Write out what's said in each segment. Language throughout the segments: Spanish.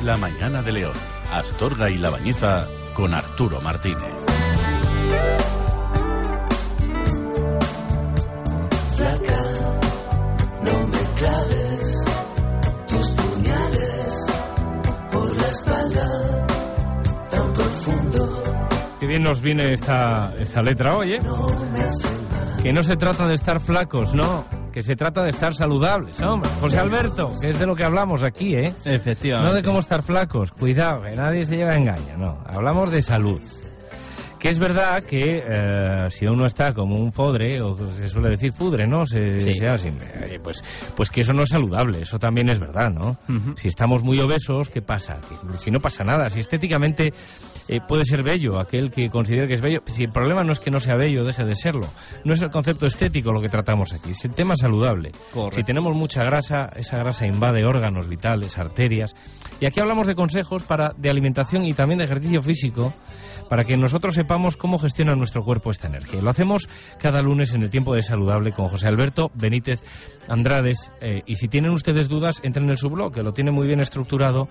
La mañana de León. Astorga y La Bañeza con Arturo Martínez. Flaca, no me claves tus puñales por la espalda tan profundo. Qué bien nos viene esta letra hoy, ¿eh? Que no se trata de estar flacos, no, que se trata de estar saludables, hombre. José Alberto, que es de lo que hablamos aquí, ¿eh? Efectivamente. No de cómo estar flacos, cuidado, que nadie se lleva a engaño, no. Hablamos de salud. Que es verdad que si uno está como un fodre, o se suele decir fudre, ¿no? Pues que eso no es saludable, eso también es verdad, ¿no? Uh-huh. Si estamos muy obesos, ¿qué pasa? Que si no pasa nada, si estéticamente puede ser bello aquel que considere que es bello, si el problema no es que no sea bello, deje de serlo. No es el concepto estético lo que tratamos aquí, es el tema saludable. Correcto. Si tenemos mucha grasa, esa grasa invade órganos vitales, arterias. Y aquí hablamos de consejos de alimentación y también de ejercicio físico, para que nosotros sepamos cómo gestiona nuestro cuerpo esta energía. Lo hacemos cada lunes en el Tiempo de Saludable con José Alberto Benítez Andrades. Y si tienen ustedes dudas, entren en su blog, que lo tiene muy bien estructurado.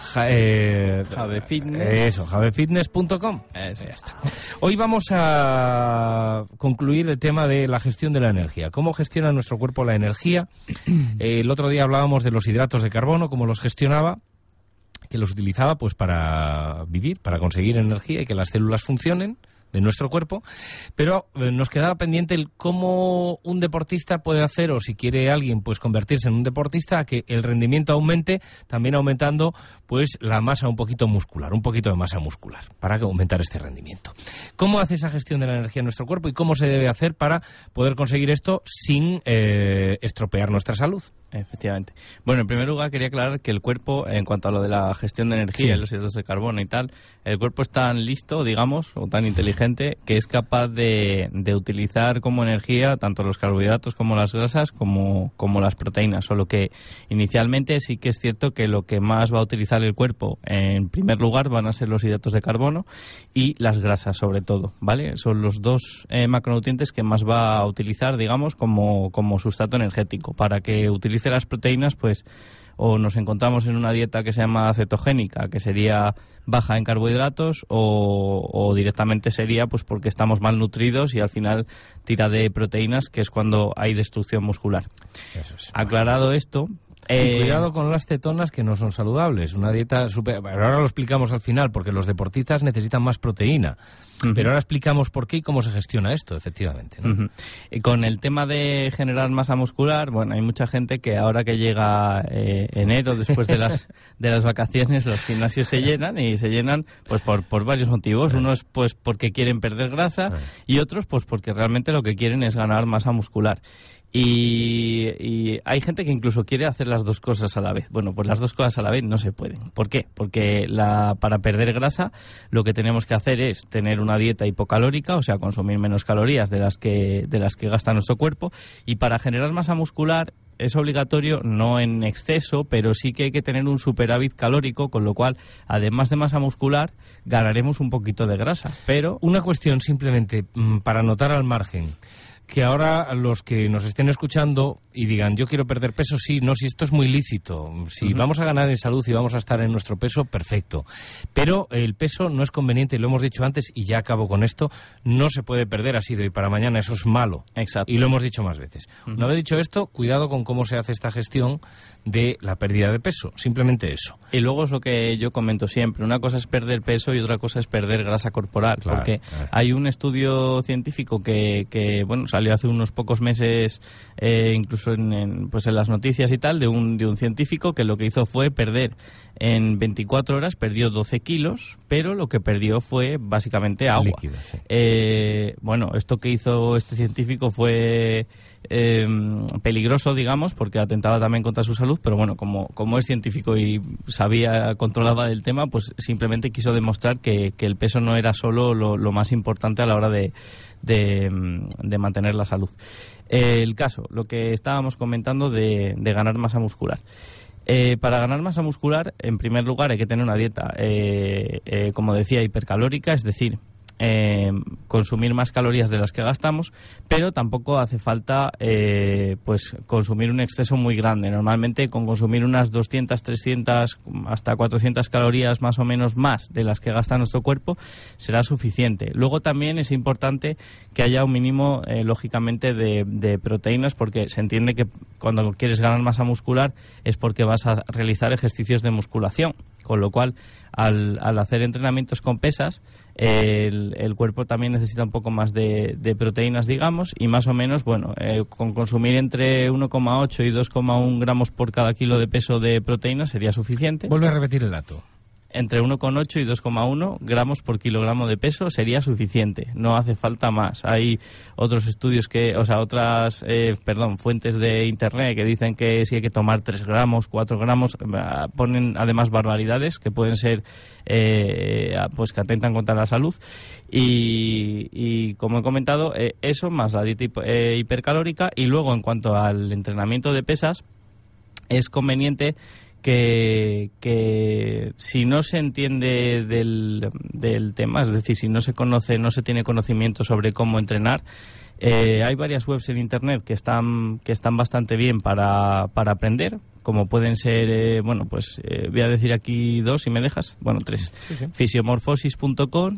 javefitness.com. Ya está. Hoy vamos a concluir el tema de la gestión de la energía. ¿Cómo gestiona nuestro cuerpo la energía? El otro día hablábamos de los hidratos de carbono, cómo los gestionaba, que los utilizaba pues para vivir, para conseguir energía y que las células funcionen de nuestro cuerpo, pero nos quedaba pendiente el cómo un deportista puede hacer, o si quiere alguien pues convertirse en un deportista, a que el rendimiento aumente, también aumentando pues la masa un poquito muscular, un poquito de masa muscular, para aumentar este rendimiento. ¿Cómo hace esa gestión de la energía en nuestro cuerpo y cómo se debe hacer para poder conseguir esto sin estropear nuestra salud? Efectivamente. Bueno, en primer lugar quería aclarar que el cuerpo, en cuanto a lo de la gestión de energía, sí, los hidratos de carbono y tal, el cuerpo es tan listo, digamos, o tan inteligente, que es capaz de utilizar como energía tanto los carbohidratos como las grasas como las proteínas, solo que inicialmente sí que es cierto que lo que más va a utilizar el cuerpo en primer lugar van a ser los hidratos de carbono y las grasas sobre todo, ¿vale? Son los dos macronutrientes que más va a utilizar, digamos, como sustrato energético. Para que utilice las proteínas, pues o nos encontramos en una dieta que se llama cetogénica, que sería baja en carbohidratos, o directamente sería pues porque estamos mal nutridos y al final tira de proteínas, que es cuando hay destrucción muscular. Eso es. Aclarado esto... Y cuidado con las cetonas, que no son saludables. Una dieta ahora lo explicamos al final, porque los deportistas necesitan más proteína. Uh-huh. Pero ahora explicamos por qué y cómo se gestiona esto, efectivamente, ¿no? Uh-huh. Y con el tema de generar masa muscular, bueno, hay mucha gente que ahora que llega enero, después de las vacaciones, los gimnasios se llenan pues por varios motivos. Unos pues porque quieren perder grasa y otros pues porque realmente lo que quieren es ganar masa muscular. Y hay gente que incluso quiere hacer las dos cosas a la vez. Bueno, pues las dos cosas a la vez no se pueden. ¿Por qué? Porque para perder grasa lo que tenemos que hacer es tener una dieta hipocalórica, o sea, consumir menos calorías de las que gasta nuestro cuerpo, y para generar masa muscular es obligatorio, no en exceso, pero sí que hay que tener un superávit calórico, con lo cual, además de masa muscular, ganaremos un poquito de grasa. Pero una cuestión simplemente para anotar al margen, que ahora los que nos estén escuchando y digan, yo quiero perder peso, sí, no, si esto es muy lícito, si vamos a ganar en salud y vamos a estar en nuestro peso, perfecto. Pero el peso no es conveniente, lo hemos dicho antes y ya acabo con esto, no se puede perder así de hoy para mañana, eso es malo. Exacto. Y lo hemos dicho más veces. Una vez dicho esto, cuidado con cómo se hace esta gestión de la pérdida de peso, simplemente eso. Y luego es lo que yo comento siempre, una cosa es perder peso y otra cosa es perder grasa corporal, claro, porque hay un estudio científico que bueno, salió hace unos pocos meses, incluso en las noticias y tal, de un científico que lo que hizo fue perder en 24 horas, perdió 12 kilos, pero lo que perdió fue básicamente agua. Líquido, sí. Bueno, esto que hizo este científico fue peligroso, digamos, porque atentaba también contra su salud, pero bueno, como es científico y controlaba del tema, pues simplemente quiso demostrar que el peso no era solo lo más importante a la hora de mantener la salud. El caso, lo que estábamos comentando de ganar masa muscular. Para ganar masa muscular, en primer lugar, hay que tener una dieta, como decía, hipercalórica, es decir, consumir más calorías de las que gastamos, pero tampoco hace falta pues consumir un exceso muy grande. Normalmente con consumir unas 200, 300, hasta 400 calorías más o menos más de las que gasta nuestro cuerpo será suficiente. Luego también es importante que haya un mínimo, lógicamente, de proteínas, porque se entiende que cuando quieres ganar masa muscular es porque vas a realizar ejercicios de musculación, con lo cual al hacer entrenamientos con pesas el cuerpo también necesita un poco más de proteínas, digamos, y más o menos, bueno, con consumir entre 1,8 y 2,1 gramos por cada kilo de peso de proteínas sería suficiente. Vuelve a repetir el dato. Entre 1,8 y 2,1 gramos por kilogramo de peso sería suficiente, no hace falta más. Hay otros estudios fuentes de internet que dicen que si hay que tomar 3 gramos, 4 gramos, ponen además barbaridades que pueden ser, pues que atentan contra la salud. Y como he comentado, eso más la dieta hipercalórica. Y luego, en cuanto al entrenamiento de pesas, es conveniente que si no se entiende del tema, es decir, si no se conoce, no se tiene conocimiento sobre cómo entrenar, hay varias webs en internet que están bastante bien para aprender, como pueden ser, voy a decir aquí 2 si me dejas, 3, sí. Physiomorphosis.com,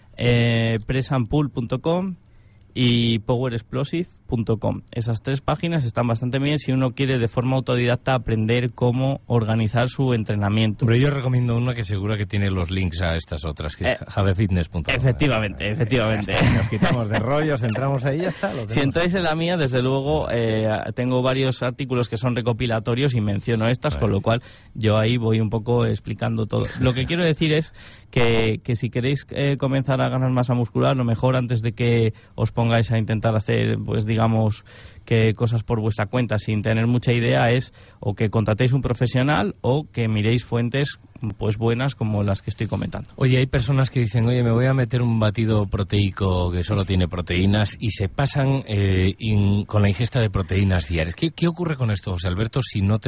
pressandpull.com y powerexplosive.com. Esas 3 páginas están bastante bien si uno quiere de forma autodidacta aprender cómo organizar su entrenamiento. Pero yo recomiendo una que seguro que tiene los links a estas otras, que es javefitness.com. Efectivamente. Nos quitamos de rollos, entramos ahí y ya está. Si entráis en la mía, desde luego, tengo varios artículos que son recopilatorios y menciono estas, con lo cual yo ahí voy un poco explicando todo. Lo que quiero decir es que si queréis comenzar a ganar masa muscular, lo mejor antes de que os pongáis a intentar hacer, pues digamos, que cosas por vuestra cuenta sin tener mucha idea, es o que contratéis un profesional o que miréis fuentes pues buenas como las que estoy comentando. Oye, hay personas que dicen, me voy a meter un batido proteico que solo tiene proteínas y se pasan con la ingesta de proteínas diarias. ¿Qué ocurre con esto, José Alberto, si no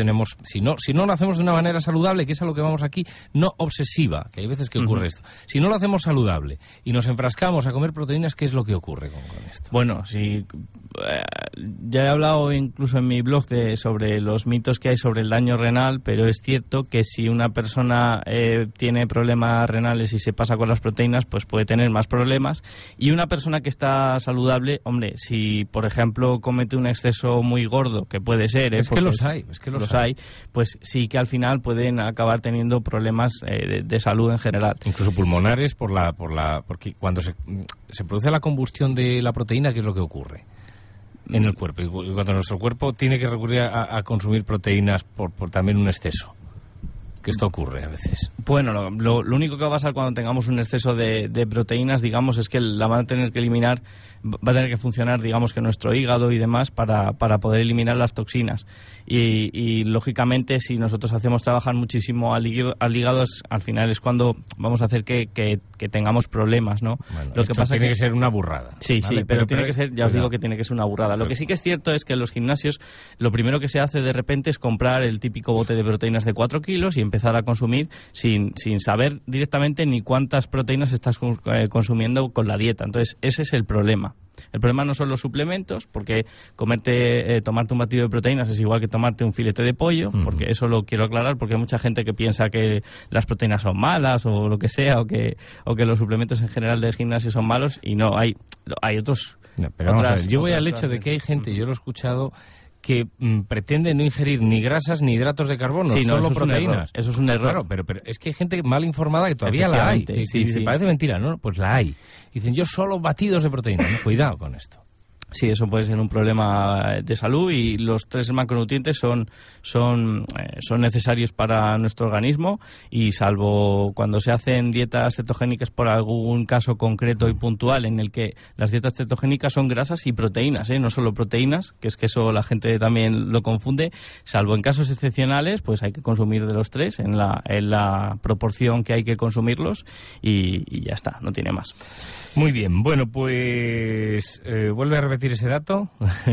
lo hacemos de una manera saludable, que es a lo que vamos aquí, no obsesiva, que hay veces que ocurre esto? Si no lo hacemos saludable y nos enfrascamos a comer proteínas, ¿qué es lo que ocurre con esto? Bueno, si ya he hablado incluso en mi blog sobre los mitos que hay sobre el daño renal, pero es cierto que si una persona tiene problemas renales y se pasa con las proteínas, pues puede tener más problemas. Y una persona que está saludable, hombre, si por ejemplo comete un exceso muy gordo, que puede ser, es que los hay, pues sí que al final pueden acabar teniendo problemas de salud en general. Incluso pulmonares porque cuando se produce la combustión de la proteína, ¿qué es lo que ocurre en el cuerpo? Y cuando nuestro cuerpo tiene que recurrir a consumir proteínas por también un exceso, que esto ocurre a veces. Bueno, lo único que va a pasar cuando tengamos un exceso de proteínas, digamos, es que la van a tener que eliminar, va a tener que funcionar, digamos, que nuestro hígado y demás para poder eliminar las toxinas. Y lógicamente, si nosotros hacemos trabajar muchísimo al hígado, al final es cuando vamos a hacer que tengamos problemas, ¿no? Bueno, lo que pasa tiene que ser una burrada. Sí, ¿vale? Sí, pero tiene que ser, ya os digo que tiene que ser una burrada. Lo que sí que es cierto es que en los gimnasios lo primero que se hace de repente es comprar el típico bote de proteínas de 4 kilos y empezar a consumir sin saber directamente ni cuántas proteínas estás consumiendo con la dieta. Entonces, ese es el problema. El problema no son los suplementos, porque tomarte un batido de proteínas es igual que tomarte un filete de pollo, porque eso lo quiero aclarar, porque hay mucha gente que piensa que las proteínas son malas o lo que sea, o que los suplementos en general del gimnasio son malos, y no, hay otros. No, pero vamos a ver, yo voy al hecho de que hay gente, yo lo he escuchado, que pretende no ingerir ni grasas ni hidratos de carbono, solo proteínas. Eso es un error. Claro, pero es que hay gente mal informada que todavía la hay. Sí. Parece mentira, ¿no? Pues la hay. Dicen, yo solo batidos de proteínas. ¿No? Cuidado con esto. Sí, eso puede ser un problema de salud, y los 3 macronutrientes son necesarios para nuestro organismo, y salvo cuando se hacen dietas cetogénicas por algún caso concreto y puntual, en el que las dietas cetogénicas son grasas y proteínas, no solo proteínas, que es que eso la gente también lo confunde, salvo en casos excepcionales, pues hay que consumir de los 3 en la proporción que hay que consumirlos, y ya está, no tiene más. Muy bien, bueno, pues vuelve a repetir repetir ese dato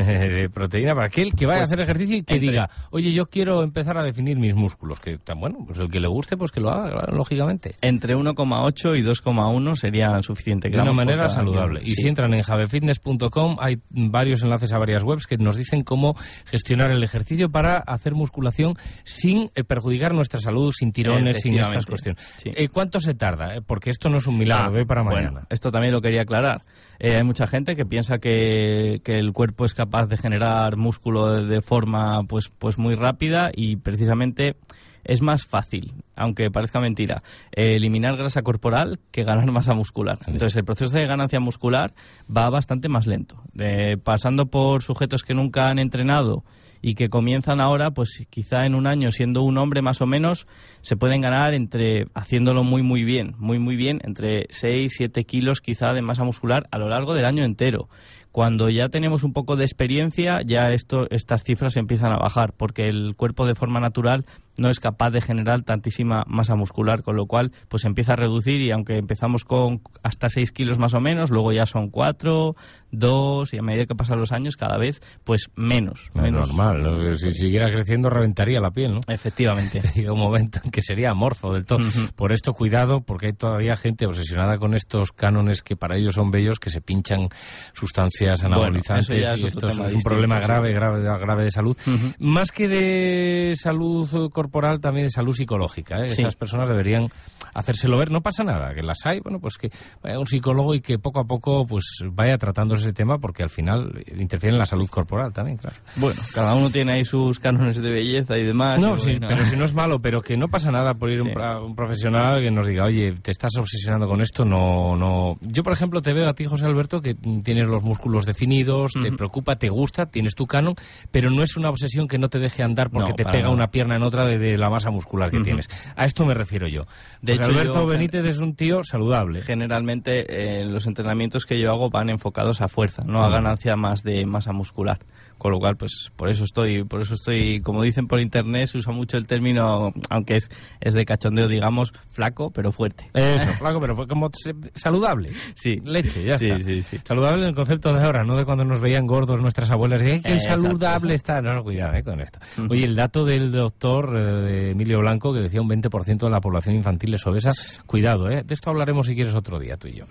de proteína para aquel que vaya a hacer ejercicio y que diga, oye, yo quiero empezar a definir mis músculos? Que bueno, pues el que le guste, pues que lo haga, claro, lógicamente. Entre 1,8 y 2,1 sería suficiente. De una manera saludable. Y si entran en javefitness.com hay varios enlaces a varias webs que nos dicen cómo gestionar el ejercicio para hacer musculación sin perjudicar nuestra salud, sin tirones, sin estas cuestiones. Sí. ¿Cuánto se tarda? Porque esto no es un milagro de hoy para mañana. Bueno, esto también lo quería aclarar. Hay mucha gente que piensa que el cuerpo es capaz de generar músculo de forma pues muy rápida, y precisamente es más fácil, aunque parezca mentira, eliminar grasa corporal que ganar masa muscular. Entonces el proceso de ganancia muscular va bastante más lento. Pasando por sujetos que nunca han entrenado y que comienzan ahora, pues quizá en un año, siendo un hombre más o menos, se pueden ganar haciéndolo muy bien, entre 6, 7 kilos quizá de masa muscular a lo largo del año entero. Cuando ya tenemos un poco de experiencia, ya estas cifras empiezan a bajar, porque el cuerpo de forma natural no es capaz de generar tantísima masa muscular, con lo cual pues empieza a reducir, y aunque empezamos con hasta 6 kilos más o menos, luego ya son 4, 2, y a medida que pasan los años cada vez pues menos. Es normal, ¿no? Si siguiera creciendo reventaría la piel, ¿no? Efectivamente. Llega un momento en que sería amorfo del todo. Por esto cuidado, porque hay todavía gente obsesionada con estos cánones que para ellos son bellos, que se pinchan sustancias anabolizantes, y esto es un problema grave de salud. Más que de salud corporal, también de salud psicológica, ¿eh? Sí. Esas personas deberían hacérselo ver. No pasa nada, que las hay, bueno, pues que vaya un psicólogo y que poco a poco pues vaya tratándose ese tema, porque al final interfiere en la salud corporal también, claro. Bueno, cada uno tiene ahí sus cánones de belleza y demás. No, sí, pero si no es malo, pero que no pasa nada por ir un profesional que nos diga, oye, te estás obsesionando con esto, no. Yo, por ejemplo, te veo a ti, José Alberto, que tienes los músculos definidos, te preocupa, te gusta, tienes tu canon, pero no es una obsesión que no te deje andar porque te pega una pierna en otra de la masa muscular que tienes. A esto me refiero yo. De hecho, Alberto Benítez es un tío saludable. Generalmente los entrenamientos que yo hago van enfocados a fuerza, no a ganancia más de masa muscular. Con lo cual, pues por eso estoy, como dicen por internet, se usa mucho el término, aunque es de cachondeo, digamos, flaco pero fuerte. Eso, flaco pero fuerte, como saludable. Sí. Leche, ya está. Sí. Saludable en el concepto de ahora, no de cuando nos veían gordos nuestras abuelas. ¡Qué saludable está! No, cuidado con esto. Oye, el dato del doctor de Emilio Blanco, que decía un 20% de la población infantil es obesa. Cuidado, de esto hablaremos si quieres otro día, tú y yo.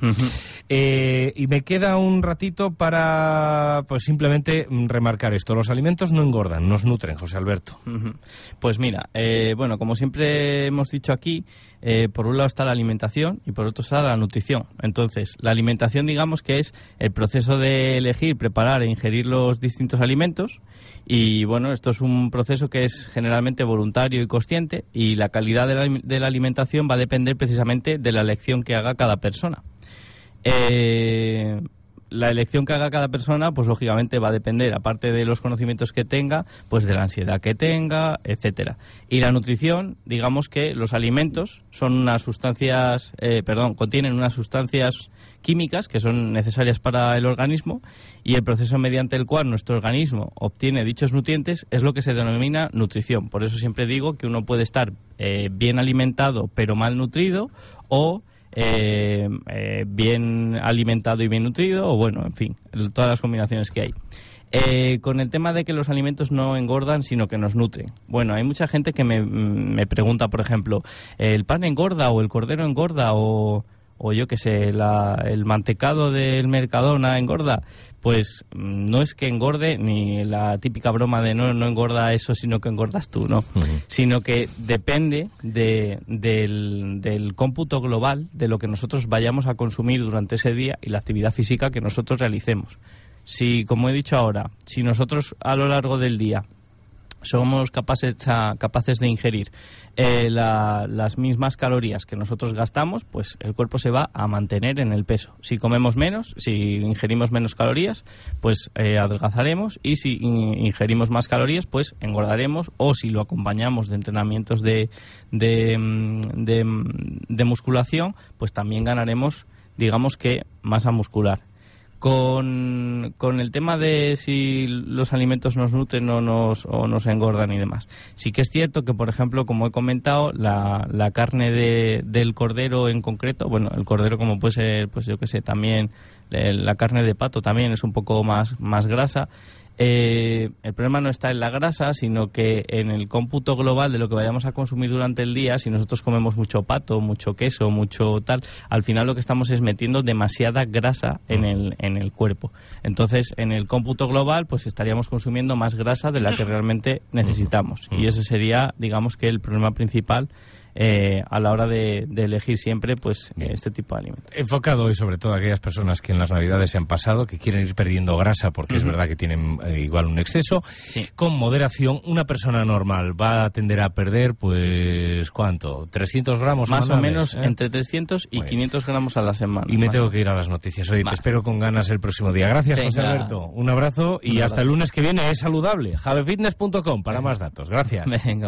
Y me queda un ratito para, pues simplemente remarcar esto. Los alimentos no engordan, nos nutren, José Alberto. Pues mira, bueno, como siempre hemos dicho aquí, por un lado está la alimentación y por otro está la nutrición. Entonces, la alimentación, digamos que es el proceso de elegir, preparar e ingerir los distintos alimentos, y bueno, esto es un proceso que es generalmente voluntario y consciente, y la calidad de la alimentación va a depender precisamente de la elección que haga cada persona. La elección que haga cada persona, pues lógicamente va a depender, aparte de los conocimientos que tenga, pues de la ansiedad que tenga, etcétera. Y la nutrición, digamos que los alimentos son unas sustancias, contienen unas sustancias químicas que son necesarias para el organismo, y el proceso mediante el cual nuestro organismo obtiene dichos nutrientes es lo que se denomina nutrición. Por eso siempre digo que uno puede estar bien alimentado pero mal nutrido, o bien alimentado y bien nutrido, o bueno, en fin, todas las combinaciones que hay. Con el tema de que los alimentos no engordan, sino que nos nutren. Bueno, hay mucha gente que me pregunta, por ejemplo, ¿el pan engorda o el cordero engorda o yo qué sé, el mantecado del Mercadona engorda? Pues no es que engorde, ni la típica broma de no engorda eso, sino que engordas tú, ¿no? Sino que depende del cómputo global de lo que nosotros vayamos a consumir durante ese día y la actividad física que nosotros realicemos. Si, como he dicho ahora, si nosotros a lo largo del día somos capaces de ingerir las mismas calorías que nosotros gastamos, pues el cuerpo se va a mantener en el peso. Si comemos menos, si ingerimos menos calorías, pues adelgazaremos, y si ingerimos más calorías, pues engordaremos, o si lo acompañamos de entrenamientos de musculación, pues también ganaremos, digamos que, masa muscular. Con el tema de si los alimentos nos nutren o nos engordan y demás. Sí que es cierto que, por ejemplo, como he comentado, la carne del cordero en concreto, bueno, el cordero como puede ser, pues yo que sé, también la carne de pato también es un poco más grasa. El problema no está en la grasa, sino que en el cómputo global de lo que vayamos a consumir durante el día, si nosotros comemos mucho pato, mucho queso, mucho tal, al final lo que estamos es metiendo demasiada grasa en el cuerpo. Entonces, en el cómputo global, pues estaríamos consumiendo más grasa de la que realmente necesitamos. Y ese sería, digamos, que el problema principal a la hora de elegir siempre pues este tipo de alimentos. Enfocado hoy sobre todo a aquellas personas que en las Navidades se han pasado, que quieren ir perdiendo grasa porque es verdad que tienen igual un exceso. Sí. Con moderación, una persona normal va a tender a perder, pues, ¿cuánto? ¿300 gramos? Más o menos entre 300 y 500 gramos a la semana. Y me tengo que ir a las noticias. Oye, te espero con ganas el próximo día. Gracias, José Alberto. Un abrazo y hasta el lunes que viene es saludable. javefitness.com para más datos. Gracias. Venga.